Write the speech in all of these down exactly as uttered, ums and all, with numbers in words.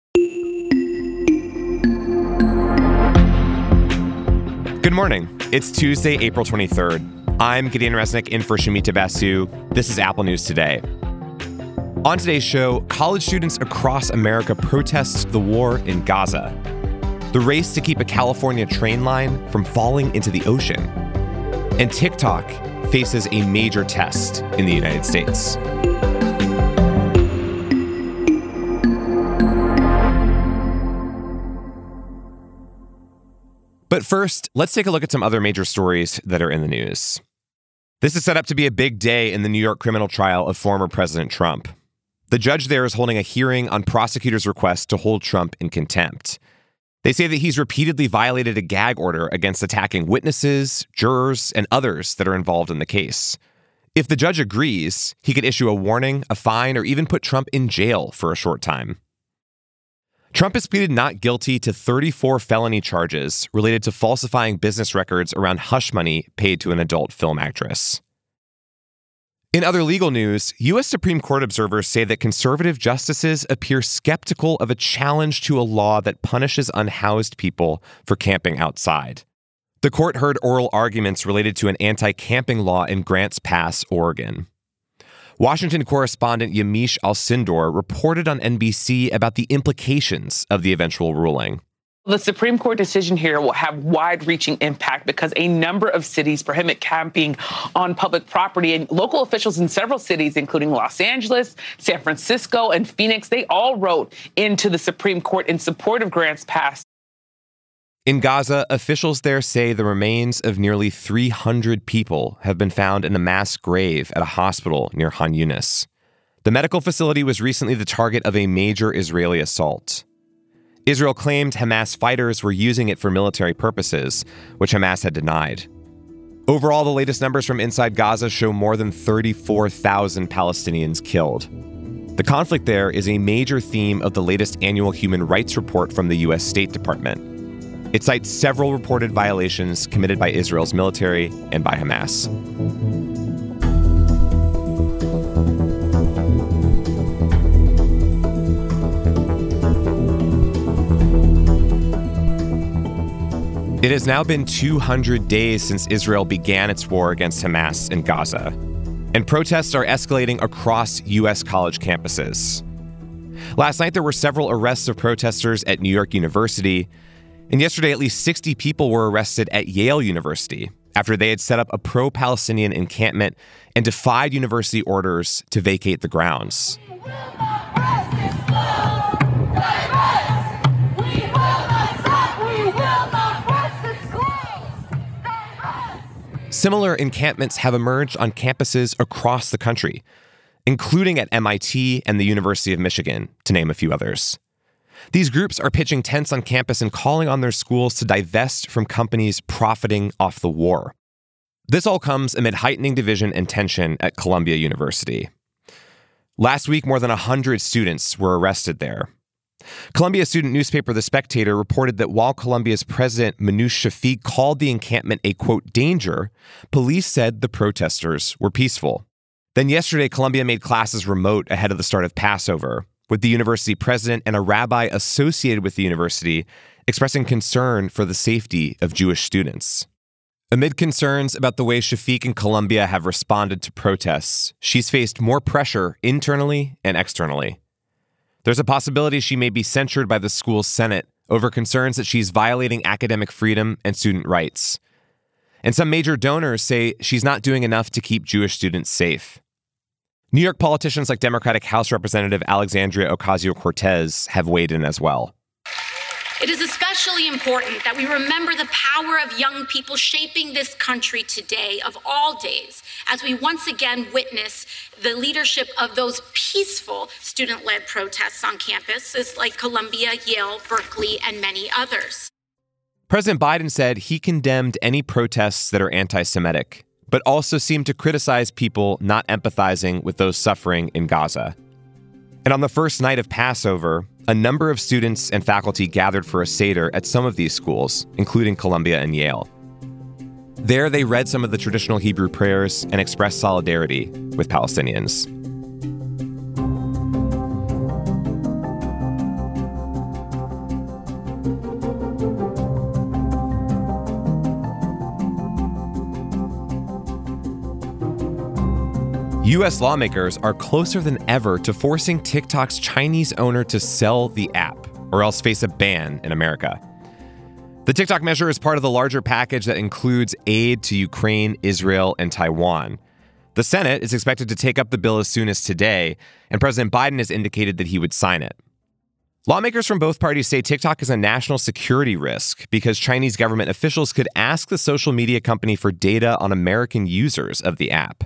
Good morning. It's Tuesday, April twenty-third. I'm Gideon Resnick in for Shumita Basu. This is Apple News Today. On today's show, college students across America protest the war in Gaza, the race to keep a California train line from falling into the ocean, and TikTok faces a major test in the United States. But first, let's take a look at some other major stories that are in the news. This is set up to be a big day in the New York criminal trial of former President Trump. The judge there is holding a hearing on prosecutors' request to hold Trump in contempt. They say that he's repeatedly violated a gag order against attacking witnesses, jurors, and others that are involved in the case. If the judge agrees, he could issue a warning, a fine, or even put Trump in jail for a short time. Trump has pleaded not guilty to thirty-four felony charges related to falsifying business records around hush money paid to an adult film actress. In other legal news, U S Supreme Court observers say that conservative justices appear skeptical of a challenge to a law that punishes unhoused people for camping outside. The court heard oral arguments related to an anti-camping law in Grants Pass, Oregon. Washington correspondent Yamiche Alcindor reported on N B C about the implications of the eventual ruling. The Supreme Court decision here will have wide-reaching impact because a number of cities prohibit camping on public property, and local officials in several cities, including Los Angeles, San Francisco, and Phoenix, they all wrote into the Supreme Court in support of Grants Pass. In Gaza, officials there say the remains of nearly three hundred people have been found in a mass grave at a hospital near Khan Yunis. The medical facility was recently the target of a major Israeli assault. Israel claimed Hamas fighters were using it for military purposes, which Hamas had denied. Overall, the latest numbers from inside Gaza show more than thirty-four thousand Palestinians killed. The conflict there is a major theme of the latest annual human rights report from the U S State Department. It cites several reported violations committed by Israel's military and by Hamas. It has now been two hundred days since Israel began its war against Hamas in Gaza, and protests are escalating across U S college campuses. Last night, there were several arrests of protesters at New York University. And yesterday, at least sixty people were arrested at Yale University after they had set up a pro-Palestinian encampment and defied university orders to vacate the grounds. Similar encampments have emerged on campuses across the country, including at M I T and the University of Michigan, to name a few others. These groups are pitching tents on campus and calling on their schools to divest from companies profiting off the war. This all comes amid heightening division and tension at Columbia University. Last week, more than one hundred students were arrested there. Columbia student newspaper The Spectator reported that while Columbia's president, Manoush Shafiq, called the encampment a, quote, danger, police said the protesters were peaceful. Then yesterday, Columbia made classes remote ahead of the start of Passover, with the university president and a rabbi associated with the university expressing concern for the safety of Jewish students. Amid concerns about the way Shafiq and Columbia have responded to protests, she's faced more pressure internally and externally. There's a possibility she may be censured by the school's Senate over concerns that she's violating academic freedom and student rights. And some major donors say she's not doing enough to keep Jewish students safe. New York politicians like Democratic House Representative Alexandria Ocasio-Cortez have weighed in as well. It is especially important that we remember the power of young people shaping this country today, of all days, as we once again witness the leadership of those peaceful student-led protests on campuses like Columbia, Yale, Berkeley, and many others. President Biden said he condemned any protests that are anti-Semitic, but also seemed to criticize people not empathizing with those suffering in Gaza. And on the first night of Passover, a number of students and faculty gathered for a Seder at some of these schools, including Columbia and Yale. There, they read some of the traditional Hebrew prayers and expressed solidarity with Palestinians. U S lawmakers are closer than ever to forcing TikTok's Chinese owner to sell the app, or else face a ban in America. The TikTok measure is part of the larger package that includes aid to Ukraine, Israel, and Taiwan. The Senate is expected to take up the bill as soon as today, and President Biden has indicated that he would sign it. Lawmakers from both parties say TikTok is a national security risk because Chinese government officials could ask the social media company for data on American users of the app.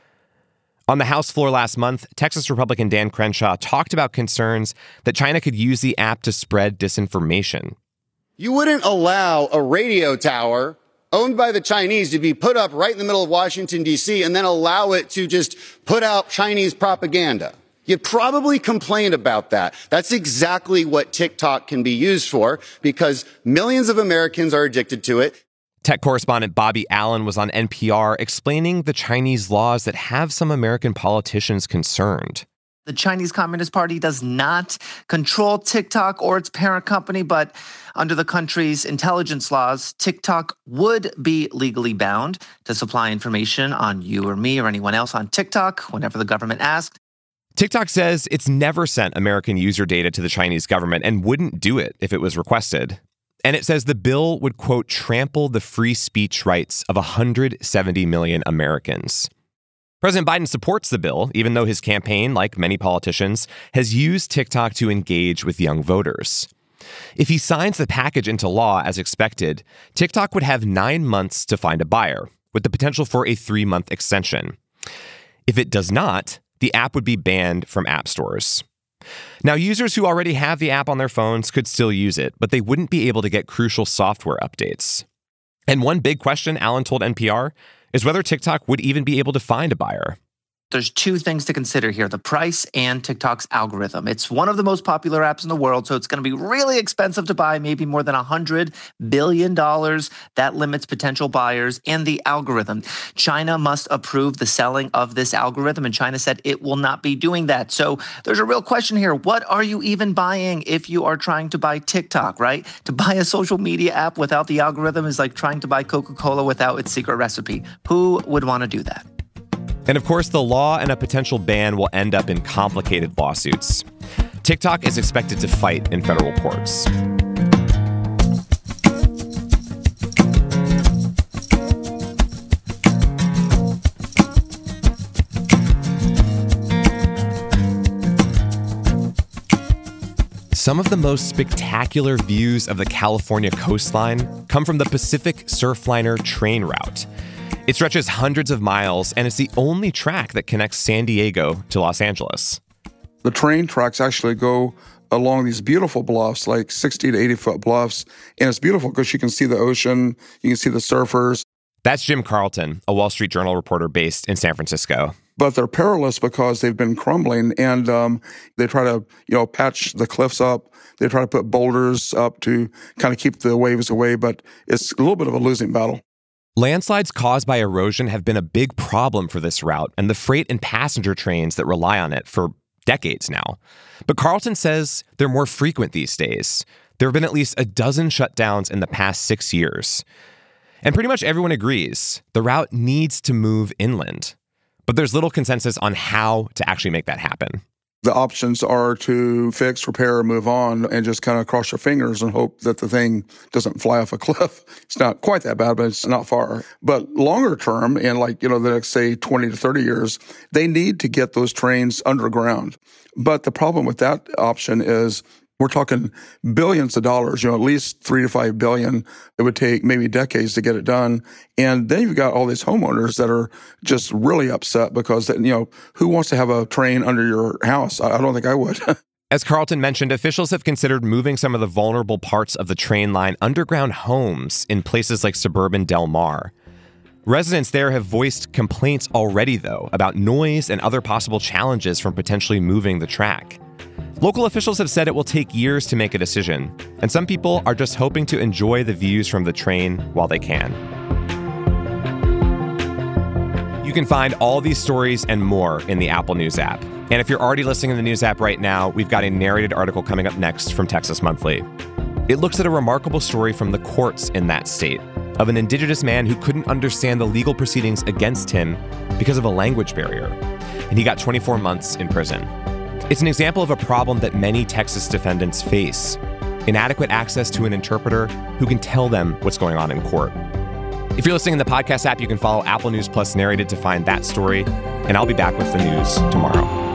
On the House floor last month, Texas Republican Dan Crenshaw talked about concerns that China could use the app to spread disinformation. You wouldn't allow a radio tower owned by the Chinese to be put up right in the middle of Washington, D C, and then allow it to just put out Chinese propaganda. You'd probably complain about that. That's exactly what TikTok can be used for, because millions of Americans are addicted to it. Tech correspondent Bobby Allen was on N P R explaining the Chinese laws that have some American politicians concerned. The Chinese Communist Party does not control TikTok or its parent company, but under the country's intelligence laws, TikTok would be legally bound to supply information on you or me or anyone else on TikTok whenever the government asked. TikTok says it's never sent American user data to the Chinese government and wouldn't do it if it was requested. And it says the bill would, quote, trample the free speech rights of one hundred seventy million Americans. President Biden supports the bill, even though his campaign, like many politicians, has used TikTok to engage with young voters. If he signs the package into law as expected, TikTok would have nine months to find a buyer, with the potential for a three-month extension. If it does not, the app would be banned from app stores. Now, users who already have the app on their phones could still use it, but they wouldn't be able to get crucial software updates. And one big question, Allen told N P R, is whether TikTok would even be able to find a buyer. There's two things to consider here, the price and TikTok's algorithm. It's one of the most popular apps in the world, so it's going to be really expensive to buy, maybe more than one hundred billion dollars. That limits potential buyers. And the algorithm. China must approve the selling of this algorithm, and China said it will not be doing that. So there's a real question here. What are you even buying if you are trying to buy TikTok, right? To buy a social media app without the algorithm is like trying to buy Coca-Cola without its secret recipe. Who would want to do that? And of course, the law and a potential ban will end up in complicated lawsuits. TikTok is expected to fight in federal courts. Some of the most spectacular views of the California coastline come from the Pacific Surfliner train route. It stretches hundreds of miles, and it's the only track that connects San Diego to Los Angeles. The train tracks actually go along these beautiful bluffs, like sixty to eighty foot bluffs. And it's beautiful because you can see the ocean, you can see the surfers. That's Jim Carlton, a Wall Street Journal reporter based in San Francisco. But they're perilous because they've been crumbling, and um, they try to, you know, patch the cliffs up. They try to put boulders up to kind of keep the waves away, but it's a little bit of a losing battle. Landslides caused by erosion have been a big problem for this route and the freight and passenger trains that rely on it for decades now. But Carlton says they're more frequent these days. There have been at least a dozen shutdowns in the past six years. And pretty much everyone agrees the route needs to move inland. But there's little consensus on how to actually make that happen. The options are to fix, repair, move on, and just kind of cross your fingers and hope that the thing doesn't fly off a cliff. It's not quite that bad, but it's not far. But longer term, in like, you know, the next, say, twenty to thirty years, they need to get those trains underground. But the problem with that option is we're talking billions of dollars, you know, at least three to five billion. It would take maybe decades to get it done. And then you've got all these homeowners that are just really upset because, you know, who wants to have a train under your house? I don't think I would. As Carlton mentioned, officials have considered moving some of the vulnerable parts of the train line underground homes in places like suburban Del Mar. Residents there have voiced complaints already, though, about noise and other possible challenges from potentially moving the track. Local officials have said it will take years to make a decision, and some people are just hoping to enjoy the views from the train while they can. You can find all these stories and more in the Apple News app. And if you're already listening in the News app right now, we've got a narrated article coming up next from Texas Monthly. It looks at a remarkable story from the courts in that state of an indigenous man who couldn't understand the legal proceedings against him because of a language barrier, and he got twenty-four months in prison. It's an example of a problem that many Texas defendants face: inadequate access to an interpreter who can tell them what's going on in court. If you're listening in the podcast app, you can follow Apple News Plus Narrated to find that story, and I'll be back with the news tomorrow.